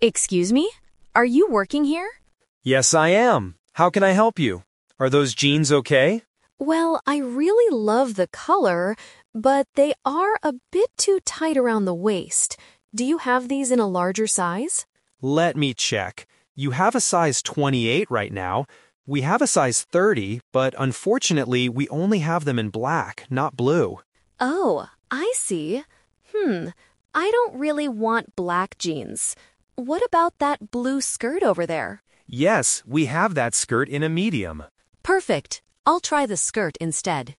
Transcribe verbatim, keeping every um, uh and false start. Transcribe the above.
Excuse me? Are you working here? Yes, I am. How can I help you? Are those jeans okay? Well, I really love the color, but they are a bit too tight around the waist. Do you have these in a larger size? Let me check. You have a size twenty-eight right now. We have a size thirty, but unfortunately, we only have them in black, not blue. Oh, I see. Hmm, I don't really want black jeans. What about that blue skirt over there? Yes, we have that skirt in a medium. Perfect. I'll try the skirt instead.